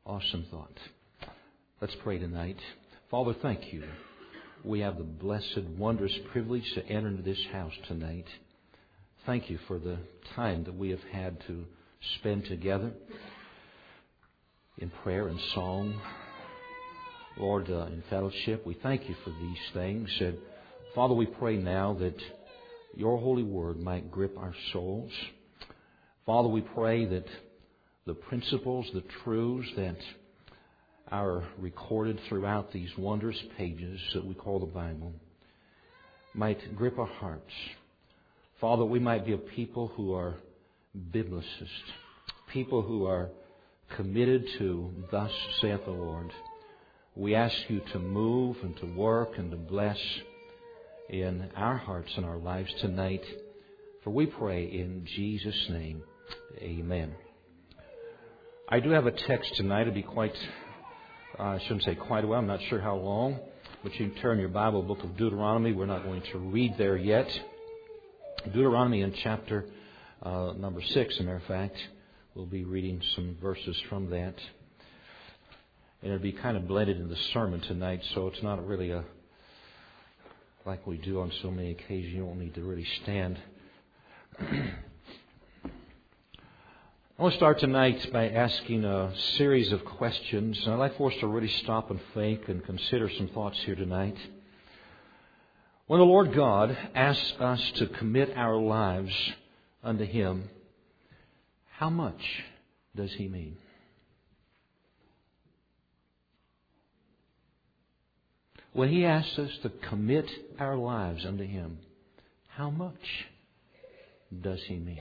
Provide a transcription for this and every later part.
Awesome thought. Let's pray tonight. Father, thank you. We have the blessed, wondrous privilege to enter into this house tonight. Thank you for the time that we have had to spend together in prayer and song. Lord, in fellowship, we thank you for these things. And Father, we pray now that your holy word might grip our souls. Father, we pray that the principles, the truths that are recorded throughout these wondrous pages that we call the Bible might grip our hearts. Father, we might be a people who are biblicists, people who are committed to thus saith the Lord. We ask you to move and to work and to bless in our hearts and our lives tonight. For we pray in Jesus' name, amen. I do have a text tonight. It'll be quite, I shouldn't say quite a while, I'm not sure how long, but you can turn your Bible, book of Deuteronomy. We're not going to read there yet. Deuteronomy in chapter number 6, as a matter of fact. We'll be reading some verses from that. And it'll be kind of blended in the sermon tonight, so it's not really like we do on so many occasions. You don't need to really stand. I want to start tonight by asking a series of questions. And I'd like for us to really stop and think and consider some thoughts here tonight. When the Lord God asks us to commit our lives unto Him, how much does He mean? When He asks us to commit our lives unto Him, how much does He mean?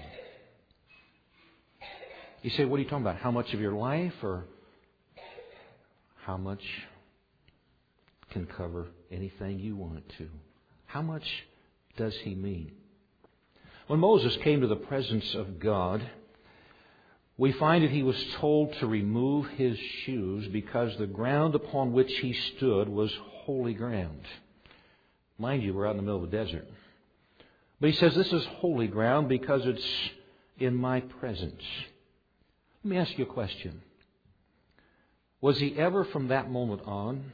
You say, what are you talking about? How much of your life, or how much can cover anything you want it to? How much does He mean? When Moses came to the presence of God, we find that he was told to remove his shoes because the ground upon which he stood was holy ground. Mind you, we're out in the middle of the desert. But he says, this is holy ground because it's in my presence. Let me ask you a question. Was he ever from that moment on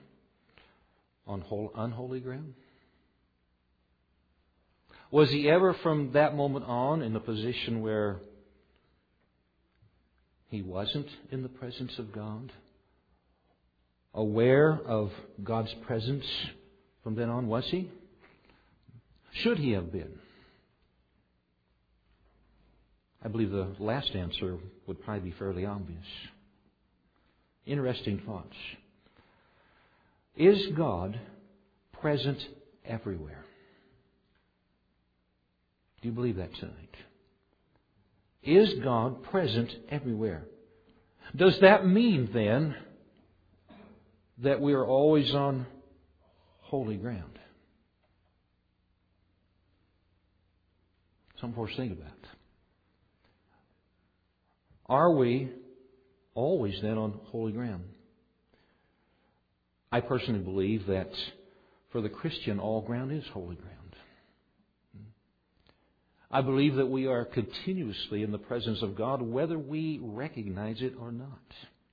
unholy ground? Was he ever from that moment on in a position where he wasn't in the presence of God? Aware of God's presence from then on, was he? Should he have been? I believe the last answer would probably be fairly obvious. Interesting thoughts. Is God present everywhere? Do you believe that tonight? Is God present everywhere? Does that mean then that we are always on holy ground? Something for us to think about. Are we always then on holy ground? I personally believe that for the Christian, all ground is holy ground. I believe that we are continuously in the presence of God, whether we recognize it or not.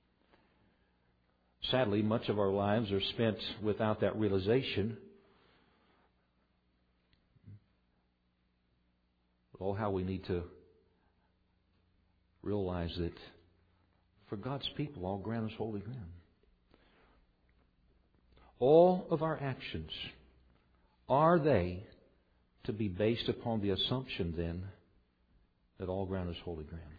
Sadly, much of our lives are spent without that realization. Oh, how we need to realize that for God's people, all ground is holy ground. All of our actions, are they to be based upon the assumption then that all ground is holy ground?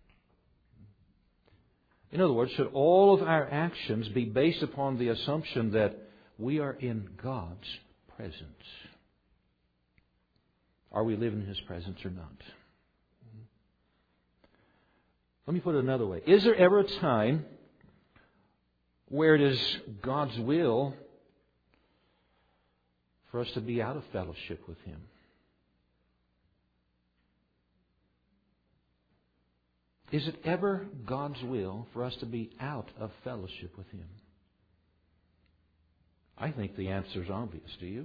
In other words, should all of our actions be based upon the assumption that we are in God's presence? Are we living in His presence or not? Let me put it another way. Is there ever a time where it is God's will for us to be out of fellowship with Him? Is it ever God's will for us to be out of fellowship with Him? I think the answer is obvious. Do you?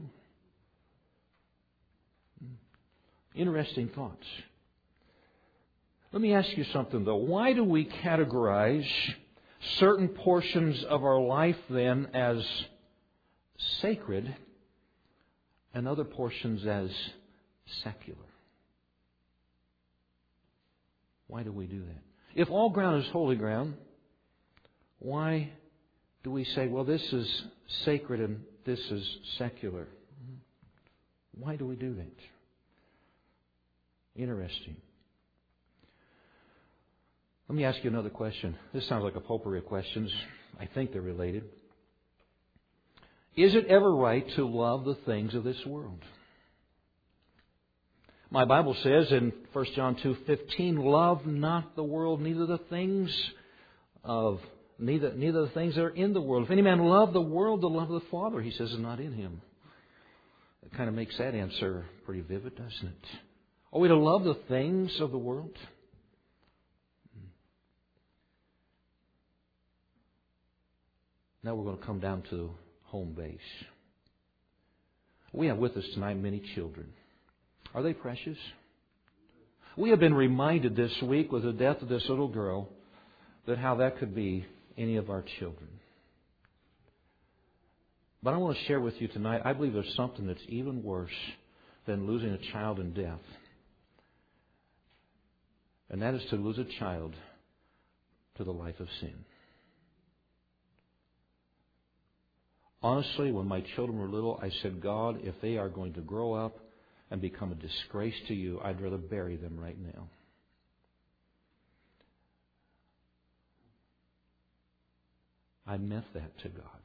Interesting thoughts. Let me ask you something, though. Why do we categorize certain portions of our life then as sacred and other portions as secular. Why do we do that? If all ground is holy ground, why do we say, well, this is sacred and this is secular? Why do we do that? Interesting. Let me ask you another question. This sounds like a potpourri of questions. I think they're related. Is it ever right to love the things of this world? My Bible says in 1 John 2:15, love not the world, neither the things that are in the world. If any man love the world, the love of the Father, he says, is not in him. It kind of makes that answer pretty vivid, doesn't it? Are we to love the things of the world? Now we're going to come down to home base. We have with us tonight many children. Are they precious? We have been reminded this week with the death of this little girl that how that could be any of our children. But I want to share with you tonight, I believe there's something that's even worse than losing a child in death. And that is to lose a child to the life of sin. Honestly, when my children were little, I said, God, if they are going to grow up and become a disgrace to you, I'd rather bury them right now. I meant that to God.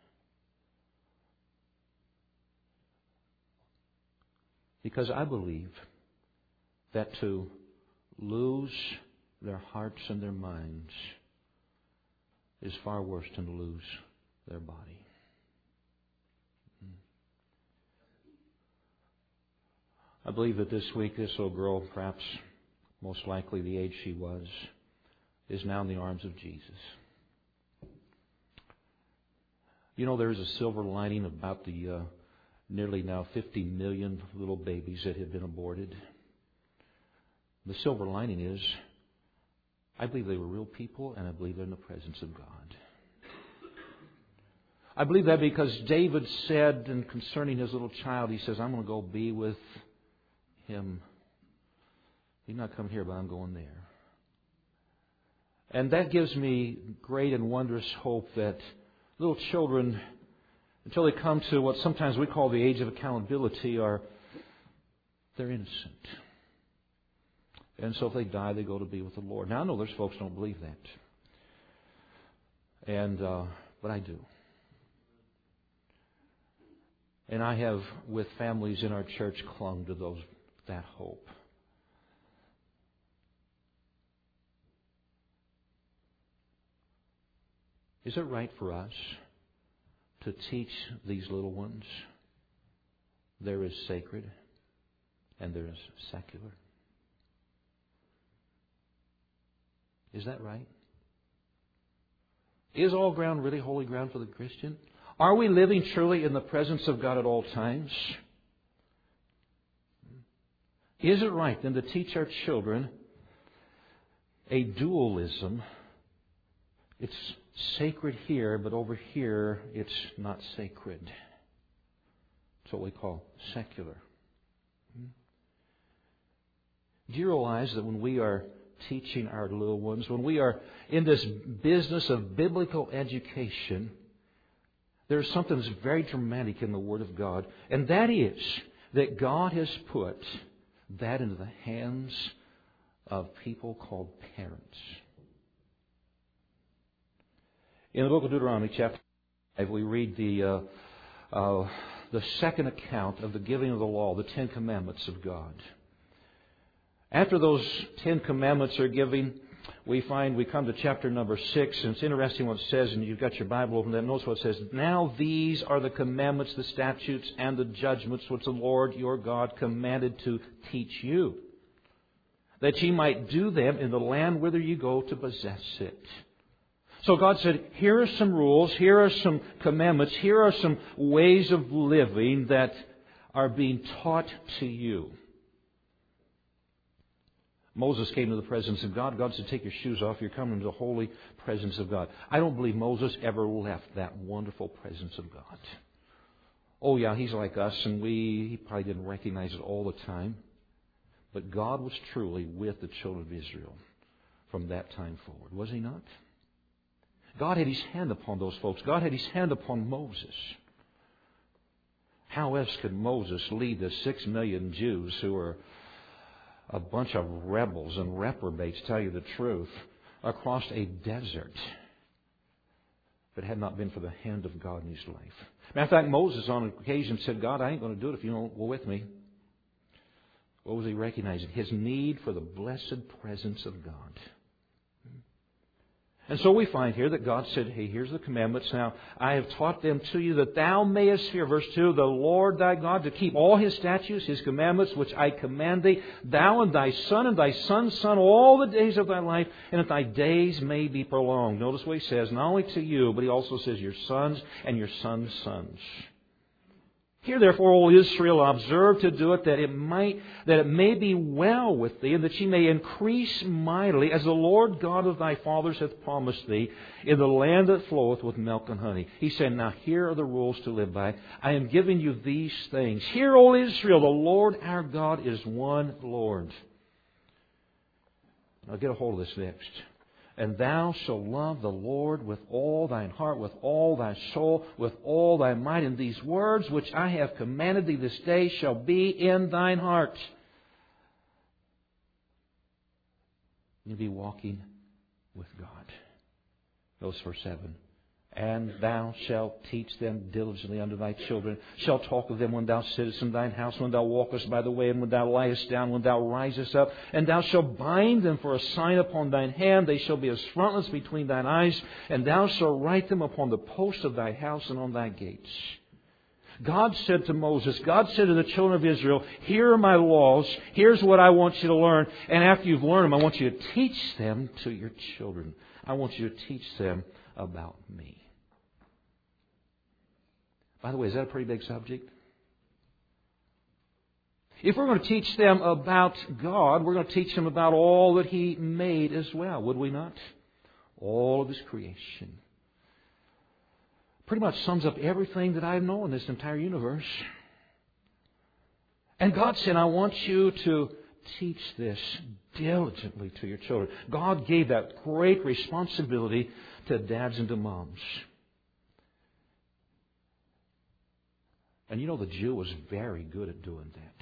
Because I believe that to lose their hearts and their minds is far worse than to lose their body. I believe that this week this little girl, perhaps most likely the age she was, is now in the arms of Jesus. You know, there's a silver lining about the nearly now 50 million little babies that have been aborted. The silver lining is, I believe they were real people, and I believe they're in the presence of God. I believe that because David said, and concerning his little child, he says, I'm going to go be with him. He's not coming here, but I'm going there. And that gives me great and wondrous hope that little children, until they come to what sometimes we call the age of accountability, they're innocent. And so if they die, they go to be with the Lord. Now, I know there's folks who don't believe that. But I do. And I have, with families in our church, clung to that hope. Is it right for us to teach these little ones there is sacred and there is secular? Is that right? Is all ground really holy ground for the Christian? Are we living truly in the presence of God at all times? Is it right then to teach our children a dualism? It's sacred here, but over here it's not sacred. It's what we call secular. Do you realize that when we are teaching our little ones, when we are in this business of biblical education, there's something that's very dramatic in the Word of God, and that is that God has put that into the hands of people called parents. In the book of Deuteronomy, chapter 5, we read the second account of the giving of the law, the Ten Commandments of God. After those 10 commandments are given, we come to chapter number 6, and it's interesting what it says, and you've got your Bible open there. Notice what it says. Now these are the commandments, the statutes, and the judgments which the Lord your God commanded to teach you, that ye might do them in the land whither you go to possess it. So God said, here are some rules, here are some commandments, here are some ways of living that are being taught to you. Moses came to the presence of God. God said, take your shoes off. You're coming to the holy presence of God. I don't believe Moses ever left that wonderful presence of God. Oh, yeah, he's like us, and he probably didn't recognize it all the time. But God was truly with the children of Israel from that time forward, was He not? God had His hand upon those folks. God had His hand upon Moses. How else could Moses lead the 6 million Jews who were a bunch of rebels and reprobates, tell you the truth, across a desert if it had not been for the hand of God in his life? Matter of fact, Moses on occasion said, God, I ain't going to do it if you don't go with me. What was he recognizing? His need for the blessed presence of God. And so we find here that God said, hey, here's the commandments. Now, I have taught them to you that thou mayest fear, verse 2, the Lord thy God, to keep all His statutes, His commandments, which I command thee, thou and thy son's son, all the days of thy life, and that thy days may be prolonged. Notice what He says, not only to you, but He also says your sons and your sons' sons. Hear therefore, O Israel, observe to do it, that it may be well with thee, and that ye may increase mightily, as the Lord God of thy fathers hath promised thee, in the land that floweth with milk and honey. He said, now here are the rules to live by. I am giving you these things. Hear, O Israel, the Lord our God is one Lord. Now get a hold of this next. And thou shalt love the Lord with all thine heart, with all thy soul, with all thy might. And these words which I have commanded thee this day shall be in thine heart. You'll be walking with God. Notice verse 7. And thou shalt teach them diligently unto thy children, shalt talk of them when thou sittest in thine house, when thou walkest by the way, and when thou liest down, when thou risest up. And thou shalt bind them for a sign upon thine hand. They shall be as frontlets between thine eyes. And thou shalt write them upon the posts of thy house and on thy gates. God said to Moses, God said to the children of Israel, here are my laws. Here's what I want you to learn. And after you've learned them, I want you to teach them to your children. I want you to teach them about me. By the way, is that a pretty big subject? If we're going to teach them about God, we're going to teach them about all that He made as well, would we not? All of His creation. Pretty much sums up everything that I know in this entire universe. And God said, I want you to teach this diligently to your children. God gave that great responsibility to dads and to moms. And you know, the Jew was very good at doing that.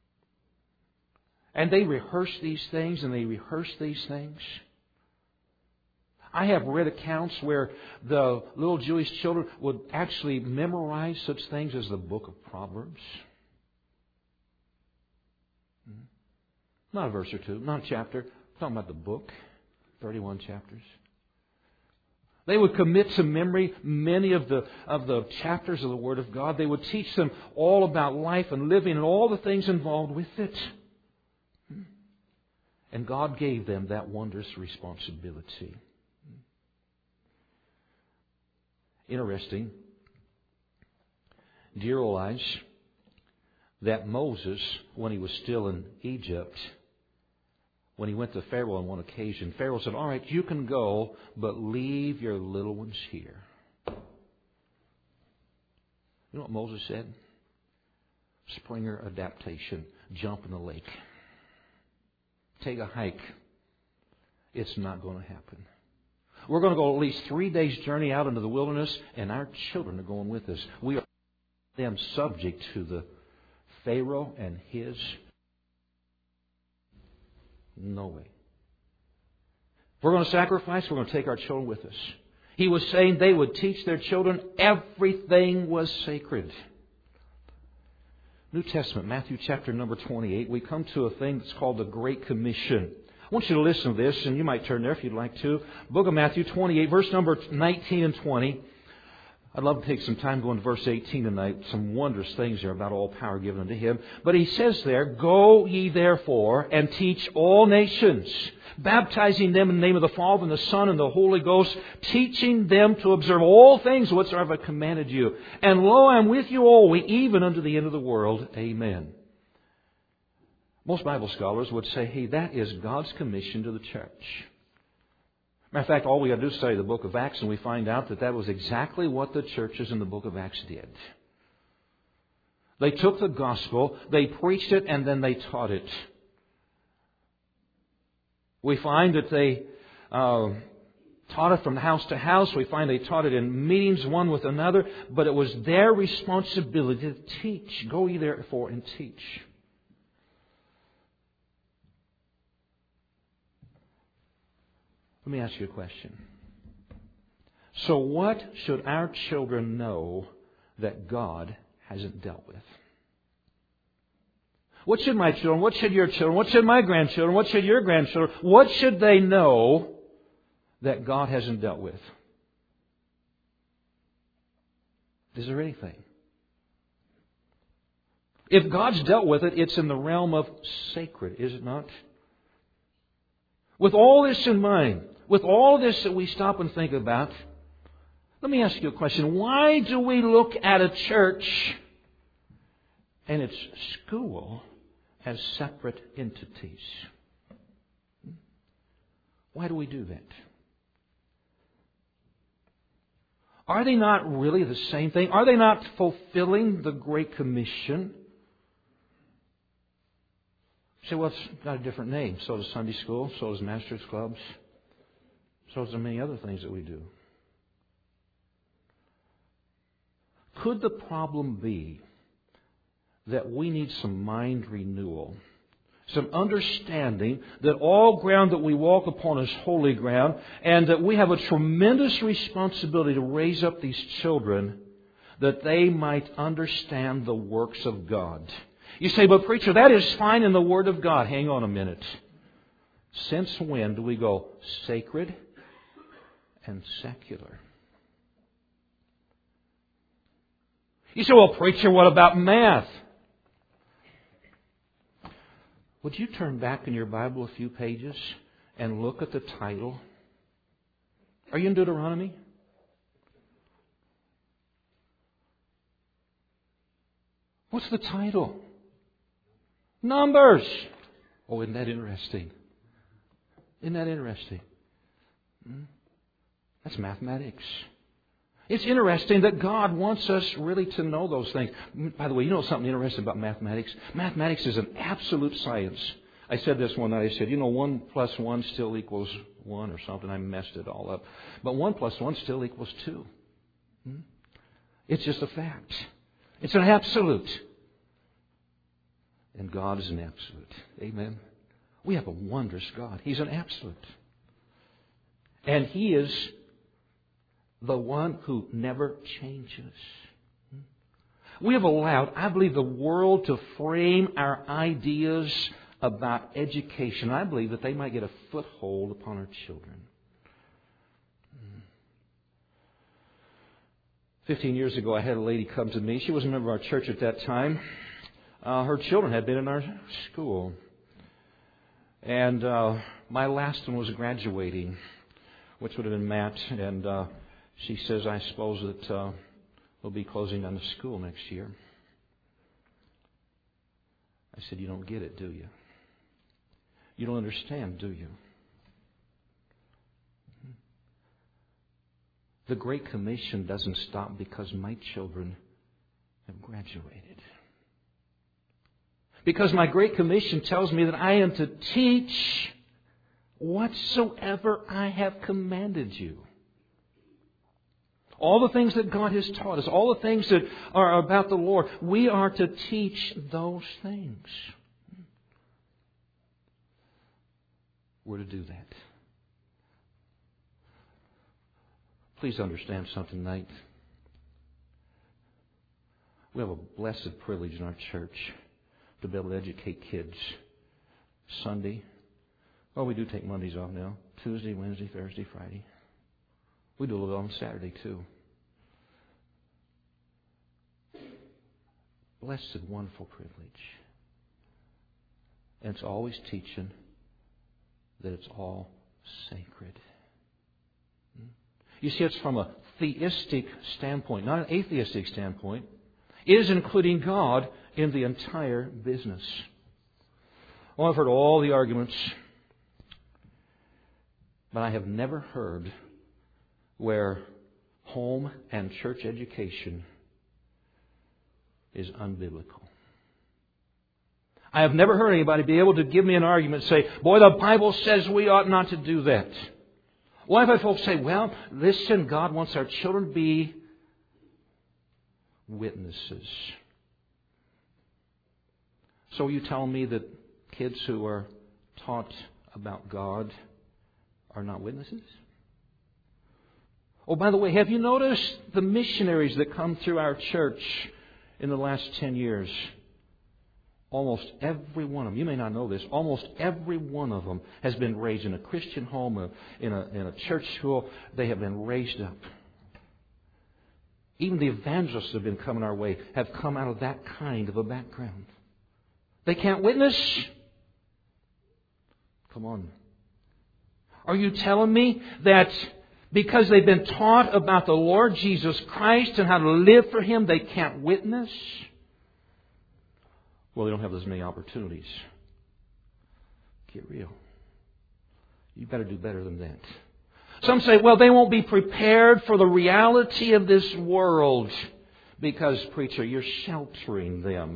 And they rehearsed these things and they rehearsed these things. I have read accounts where the little Jewish children would actually memorize such things as the book of Proverbs. Not a verse or two, not a chapter. I'm talking about the book, 31 chapters. They would commit to memory many of the chapters of the Word of God. They would teach them all about life and living and all the things involved with it. And God gave them that wondrous responsibility. Interesting. Do you realize that Moses, when he was still in Egypt, when he went to Pharaoh on one occasion, Pharaoh said, all right, you can go, but leave your little ones here. You know what Moses said? Springer adaptation. Jump in the lake. Take a hike. It's not going to happen. We're going to go at least 3 days' journey out into the wilderness, and our children are going with us. We are them subject to the Pharaoh and his. No way. If we're going to sacrifice, we're going to take our children with us. He was saying they would teach their children everything was sacred. New Testament, Matthew chapter number 28, we come to a thing that's called the Great Commission. I want you to listen to this, and you might turn there if you'd like to. Book of Matthew 28, verse number 19 and 20. I'd love to take some time going to verse 18 tonight. Some wondrous things there about all power given unto Him. But He says there, go ye therefore and teach all nations, baptizing them in the name of the Father and the Son and the Holy Ghost, teaching them to observe all things whatsoever I have commanded you. And lo, I am with you always, even unto the end of the world. Amen. Most Bible scholars would say, hey, that is God's commission to the church. Matter of fact, all we got to do is study the book of Acts, and we find out that that was exactly what the churches in the book of Acts did. They took the gospel, they preached it, and then they taught it. We find that they taught it from house to house. We find they taught it in meetings one with another. But it was their responsibility to teach. Go ye therefore and teach. Let me ask you a question. So what should our children know that God hasn't dealt with? What should my children, what should your children, what should my grandchildren, what should your grandchildren, what should they know that God hasn't dealt with? Is there anything? If God's dealt with it, it's in the realm of sacred, is it not? With all this in mind, with all this that we stop and think about, let me ask you a question. Why do we look at a church and its school as separate entities? Why do we do that? Are they not really the same thing? Are they not fulfilling the Great Commission? You say, well, it's got a different name. So does Sunday school, so does Master's Clubs, so does many other things that we do. Could the problem be that we need some mind renewal, some understanding that all ground that we walk upon is holy ground, and that we have a tremendous responsibility to raise up these children that they might understand the works of God? You say, but preacher, that is fine in the Word of God. Hang on a minute. Since when do we go sacred and secular? You say, well, preacher, what about math? Would you turn back in your Bible a few pages and look at the title? Are you in Deuteronomy? What's the title? Numbers. Oh, isn't that interesting? Isn't that interesting? That's mathematics. It's interesting that God wants us really to know those things. By the way, you know something interesting about mathematics? Mathematics is an absolute science. I said this one night. I said, 1 plus 1 still equals 1 or something. I messed it all up. But 1 plus 1 still equals 2. It's just a fact. It's an absolute. And God is an absolute. Amen. We have a wondrous God. He's an absolute. And He is the one who never changes. We have allowed, I believe, the world to frame our ideas about education. I believe that they might get a foothold upon our children. 15 years ago, I had a lady come to me. She wasn't a member of our church at that time. Her children had been in our school. And my last one was graduating, which would have been Matt. And she says, I suppose that we'll be closing down the school next year. I said, you don't get it, do you? You don't understand, do you? The Great Commission doesn't stop because my children have graduated. Because my Great Commission tells me that I am to teach whatsoever I have commanded you. All the things that God has taught us, all the things that are about the Lord, we are to teach those things. We're to do that. Please understand something tonight. We have a blessed privilege in our church to be able to educate kids. Sunday. Well, we do take Mondays off now. Tuesday, Wednesday, Thursday, Friday. We do a little on Saturday too. Blessed, wonderful privilege. And it's always teaching that it's all sacred. You see, it's from a theistic standpoint, not an atheistic standpoint. It is including God in the entire business. Well, I've heard all the arguments, but I have never heard where home and church education is unbiblical. I have never heard anybody be able to give me an argument and say, boy, the Bible says we ought not to do that. Well, I've had folks say, well, listen, God wants our children to be witnesses. So are you telling me that kids who are taught about God are not witnesses? Oh, by the way, have you noticed the missionaries that come through our church in the last 10 years? Almost every one of them, you may not know this, almost every one of them has been raised in a Christian home, in a church school. They have been raised up. Even the evangelists that have been coming our way have come out of that kind of a background. They can't witness? Come on. Are you telling me that because they've been taught about the Lord Jesus Christ and how to live for Him, they can't witness? Well, they don't have as many opportunities. Get real. You better do better than that. Some say, well, they won't be prepared for the reality of this world because, preacher, you're sheltering them.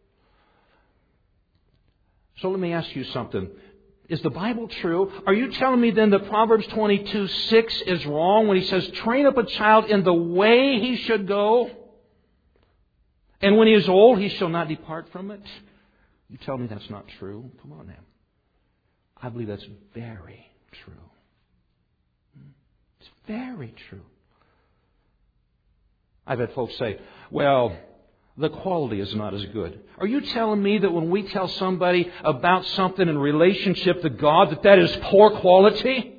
So let me ask you something. Is the Bible true? Are you telling me then that Proverbs 22:6 is wrong when he says, train up a child in the way he should go, and when he is old, he shall not depart from it? You tell me that's not true? Come on now. I believe that's very true. It's very true. I've had folks say, well, the quality is not as good. Are you telling me that when we tell somebody about something in relationship to God, that is poor quality?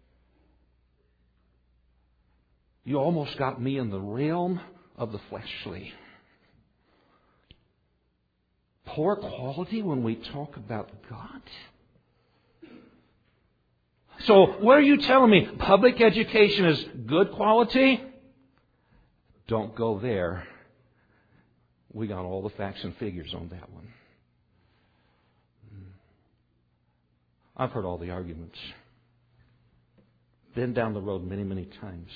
You almost got me in the realm of the fleshly. Poor quality when we talk about God? So what are you telling me? Public education is good quality? Don't go there. We got all the facts and figures on that one. I've heard all the arguments. Been down the road many, many times.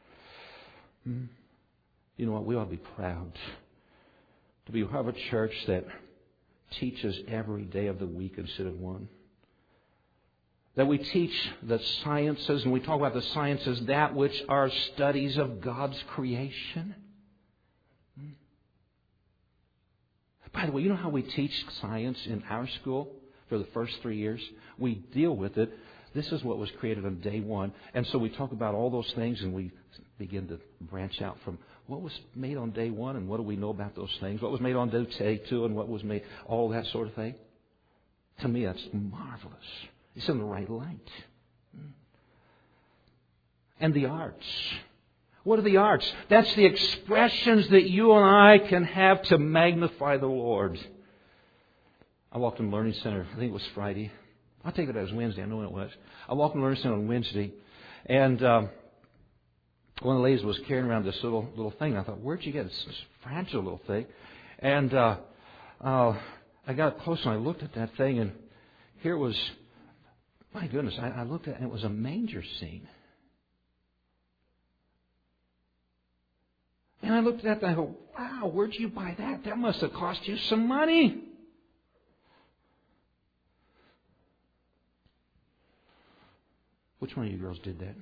You know what? We ought to be proud to have a church that teaches every day of the week instead of one. That we teach the sciences, and we talk about the sciences, that which are studies of God's creation. By the way, you know how we teach science in our school for the first 3 years? We deal with it. This is what was created on day one. And so we talk about all those things, and we begin to branch out from what was made on day one and what do we know about those things? What was made on day two and what was made, all that sort of thing. To me, that's marvelous. It's in the right light. And the arts. What are the arts? That's the expressions that you and I can have to magnify the Lord. I walked in the Learning Center, I think it was Friday. I'll take it as Wednesday, I know when it was. I walked in the Learning Center on Wednesday, and one of the ladies was carrying around this little thing. I thought, where'd you get this fragile little thing? And I got close and I looked at that thing, and here it was. My goodness, I looked at it and it was a manger scene. And I looked at that and I go, wow, where'd you buy that? That must have cost you some money. Which one of you girls did that?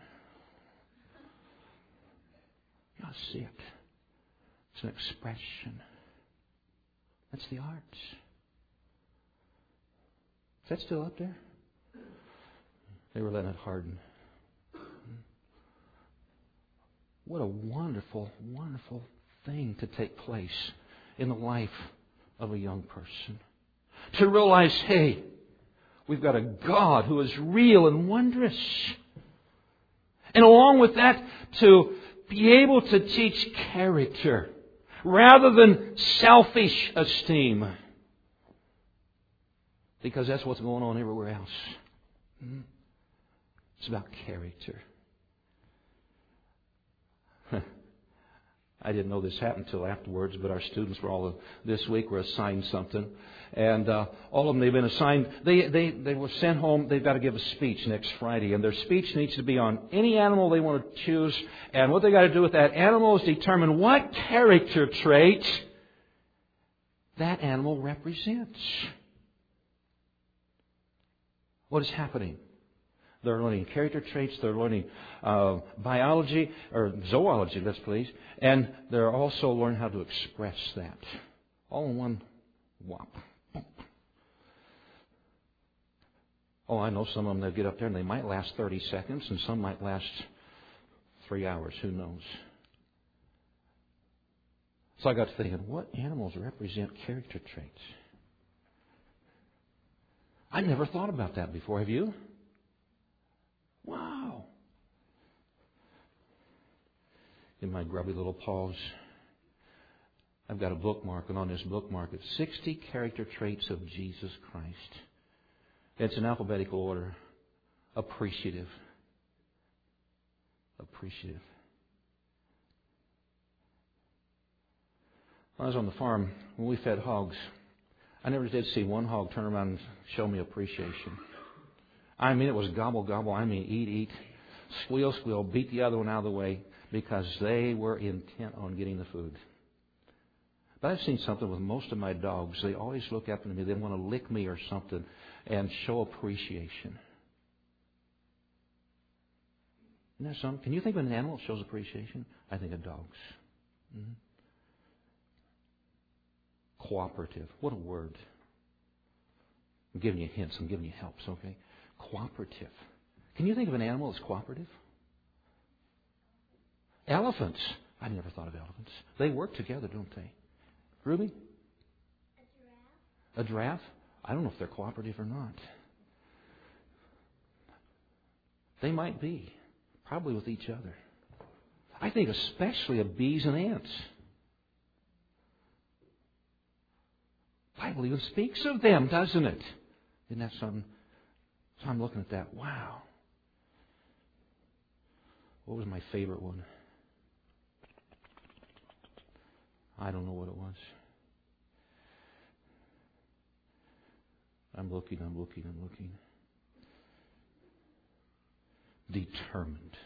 You ought to see it. It's an expression. That's the arts. Is that still up there? They were letting it harden. What a wonderful, wonderful thing to take place in the life of a young person. To realize, hey, we've got a God who is real and wondrous. And along with that, to be able to teach character rather than selfish esteem. Because that's what's going on everywhere else. It's about character. I didn't know this happened until afterwards, but our students were all this week were assigned something. And all of them, they've been assigned, they were sent home, they've got to give a speech next Friday. And their speech needs to be on any animal they want to choose. And what they got to do with that animal is determine what character trait that animal represents. What is happening? They're learning character traits. They're learning biology, or zoology, let's please. And they're also learning how to express that. All in one whop. Oh, I know some of them, they'll get up there and they might last 30 seconds, and some might last 3 hours. Who knows? So I got to thinking, what animals represent character traits? I never thought about that before. Have you? Wow. In my grubby little paws, I've got a bookmark, and on this bookmark it's 60 character traits of Jesus Christ. It's in alphabetical order. Appreciative. Appreciative. When I was on the farm, when we fed hogs, I never did see one hog turn around and show me appreciation. I mean, it was gobble, gobble. I mean, eat, eat. Squeal, squeal. Beat the other one out of the way because they were intent on getting the food. But I've seen something with most of my dogs. They always look up at me. They want to lick me or something and show appreciation. Isn't that something? Can you think of an animal that shows appreciation? I think of dogs. Mm-hmm. Cooperative. What a word. I'm giving you hints. I'm giving you helps, okay? Cooperative. Can you think of an animal that's cooperative? Elephants. I never thought of elephants. They work together, don't they? Ruby? A giraffe. A giraffe? I don't know if they're cooperative or not. They might be. Probably with each other. I think especially of bees and ants. The Bible even speaks of them, doesn't it? Isn't that something? So I'm looking at that. Wow. What was my favorite one? I don't know what it was. I'm looking. Determined.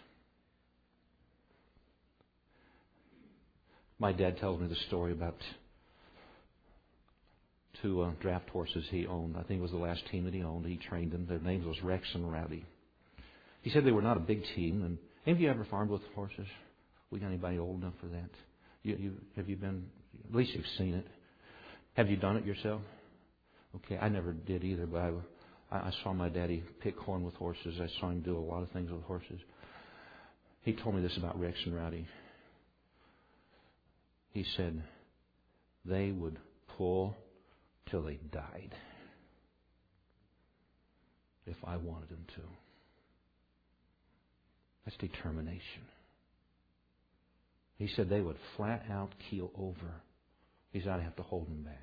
My dad tells me the story about two draft horses he owned. I think it was the last team that he owned. He trained them. Their names was Rex and Rowdy. He said they were not a big team. And have you ever farmed with horses? We got anybody old enough for that? Have you been? At least you've seen it. Have you done it yourself? Okay, I never did either, but I saw my daddy pick corn with horses. I saw him do a lot of things with horses. He told me this about Rex and Rowdy. He said they would pull till they died if I wanted them to. That's determination. He said they would flat out keel over. He said I'd have to hold them back.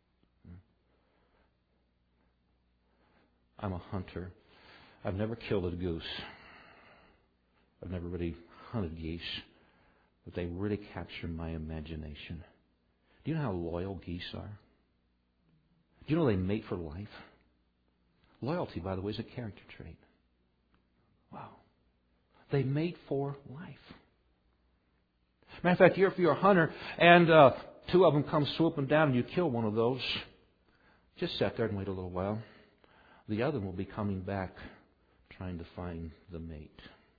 I'm a hunter. I've never killed a goose. I've never really hunted geese. But they really capture my imagination. Do you know how loyal geese are? Do you know they mate for life? Loyalty, by the way, is a character trait. Wow. They mate for life. Matter of fact, if you're a hunter and two of them come swooping down and you kill one of those, just sit there and wait a little while. The other will be coming back trying to find the mate.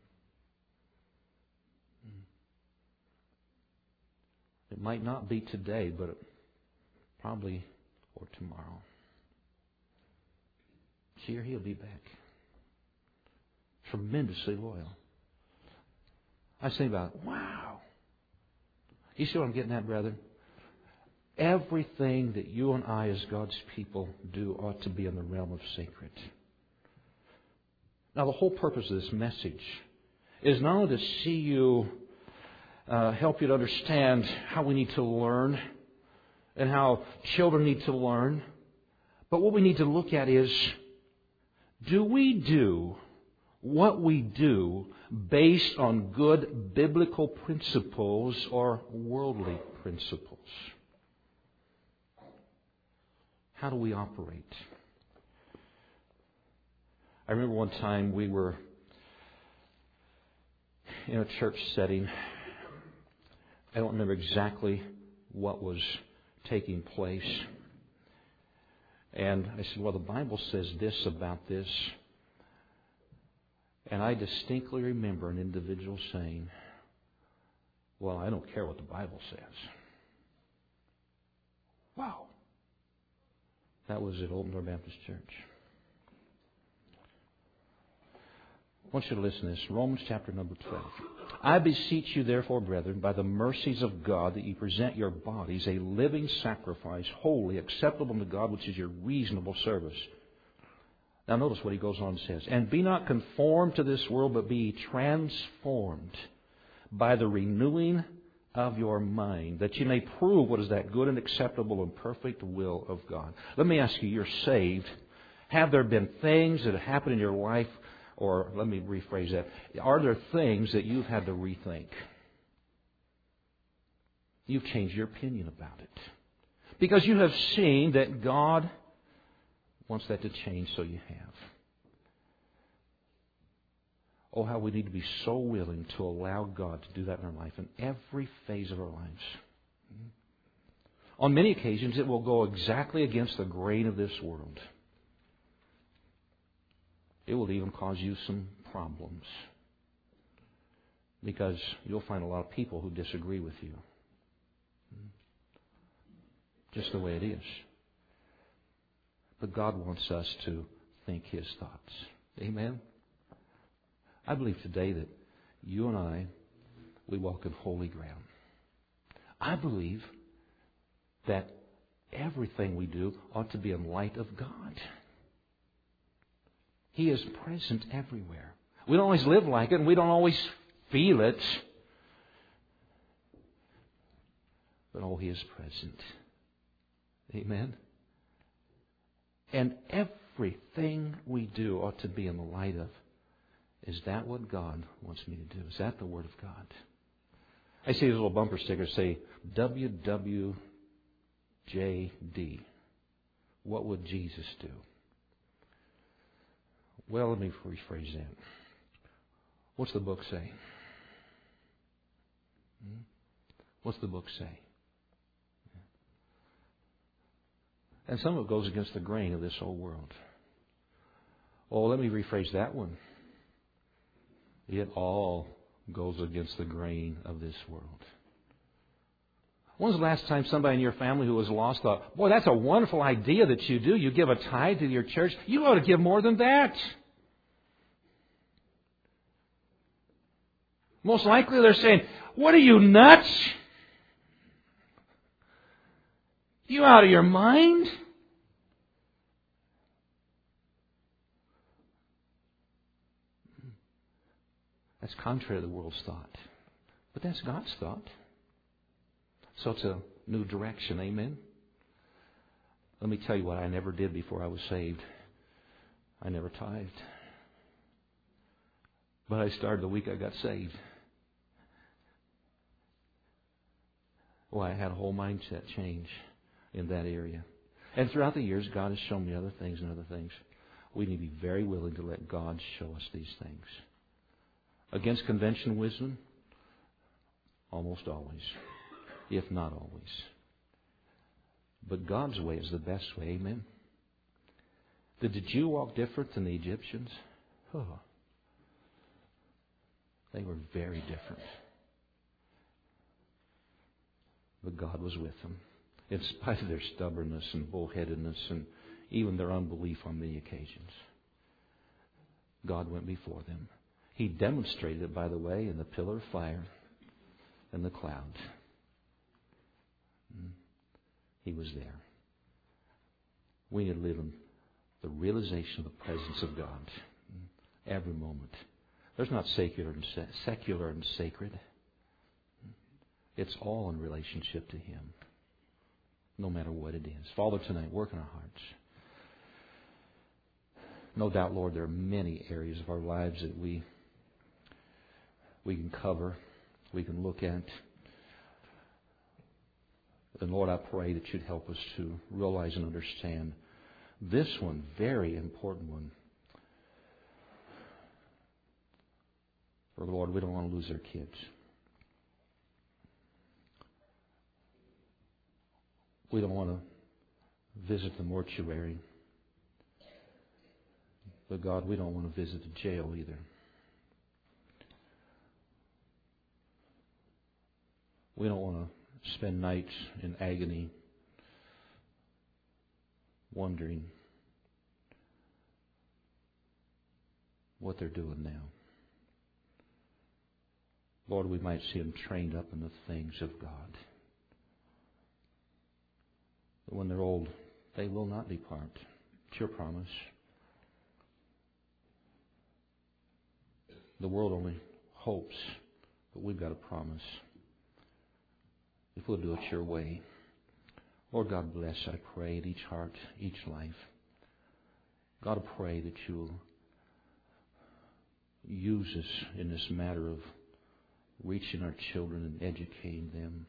It might not be today, but probably or tomorrow. Here he'll be back. Tremendously loyal. I was thinking about, wow. You see what I'm getting at, brethren? Everything that you and I as God's people do ought to be in the realm of sacred. Now, the whole purpose of this message is not only to see you, help you to understand how we need to learn and how children need to learn, but what we need to look at is, do we do what we do based on good biblical principles or worldly principles? How do we operate? I remember one time we were in a church setting. I don't remember exactly what was taking place. And I said, well, the Bible says this about this. And I distinctly remember an individual saying, well, I don't care what the Bible says. Wow. That was at Open Door Baptist Church. I want you to listen to this. Romans chapter number 12. I beseech you, therefore, brethren, by the mercies of God, that you present your bodies a living sacrifice, holy, acceptable to God, which is your reasonable service. Now notice what he goes on and says. And be not conformed to this world, but be transformed by the renewing of your mind, that you may prove what is that good and acceptable and perfect will of God. Let me ask you, you're saved. Have there been things that have happened in your life, or let me rephrase that, are there things that you've had to rethink? You've changed your opinion about it. Because you have seen that God wants that to change, so you have. Oh, how we need to be so willing to allow God to do that in our life, in every phase of our lives. On many occasions, it will go exactly against the grain of this world. It will even cause you some problems, because you'll find a lot of people who disagree with you. Just the way it is. But God wants us to think His thoughts. Amen? I believe today that you and I, we walk in holy ground. I believe that everything we do ought to be in light of God. He is present everywhere. We don't always live like it, and we don't always feel it. But oh, He is present. Amen? And everything we do ought to be in the light of, is that what God wants me to do? Is that the Word of God? I see these little bumper stickers say, WWJD. What would Jesus do? Well, let me rephrase that. What's the book say? What's the book say? And some of it goes against the grain of this whole world. Oh, let me rephrase that one. It all goes against the grain of this world. When's the last time somebody in your family who was lost thought, boy, that's a wonderful idea that you do. You give a tithe to your church. You ought to give more than that. Most likely they're saying, what are you, nuts? You out of your mind? That's contrary to the world's thought. But that's God's thought. So it's a new direction. Amen? Let me tell you what I never did before I was saved. I never tithed. But I started the week I got saved. Well, I had a whole mindset change in that area. And throughout the years, God has shown me other things and other things. We need to be very willing to let God show us these things. Against conventional wisdom? Almost always. If not always. But God's way is the best way. Amen? Did the Jew walk different than the Egyptians? Oh. They were very different. But God was with them. In spite of their stubbornness and bullheadedness and even their unbelief on many occasions. God went before them. He demonstrated it, by the way, in the pillar of fire and the cloud. He was there. We need to live in the realization of the presence of God every moment. There's not secular and sacred. It's all in relationship to Him, no matter what it is. Father, tonight, work in our hearts. No doubt, Lord, there are many areas of our lives that we we can cover, we can look at. And Lord, I pray that you'd help us to realize and understand this one, very important one. For Lord, we don't want to lose our kids. We don't want to visit the mortuary. But God, we don't want to visit the jail either. We don't want to spend nights in agony, wondering what they're doing now. Lord, we might see them trained up in the things of God. But when they're old, they will not depart. It's your promise. The world only hopes, but we've got a promise. If we'll do it your way. Lord God, bless, I pray, at each heart, each life. God, I pray that you'll use us in this matter of reaching our children and educating them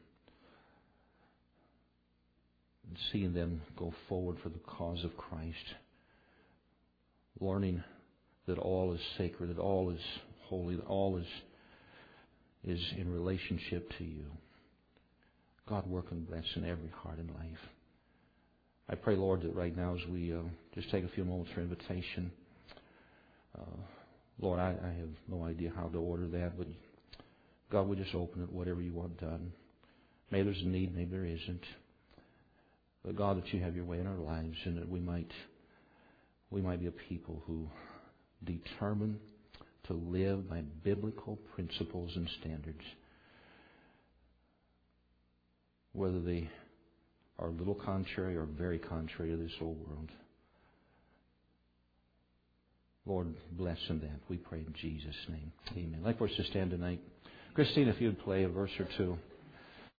and seeing them go forward for the cause of Christ. Learning that all is sacred, that all is holy, that all is in relationship to you. God, work and bless in every heart and life. I pray, Lord, that right now as we just take a few moments for invitation, Lord, I have no idea how to order that, but God, we just open it, whatever you want done. Maybe there's a need, maybe there isn't. But God, that you have your way in our lives and that we might be a people who determine to live by biblical principles and standards, whether they are a little contrary or very contrary to this old world. Lord, bless in that. We pray in Jesus' name. Amen. I'd like for us to stand tonight. Christine, if you'd play a verse or two.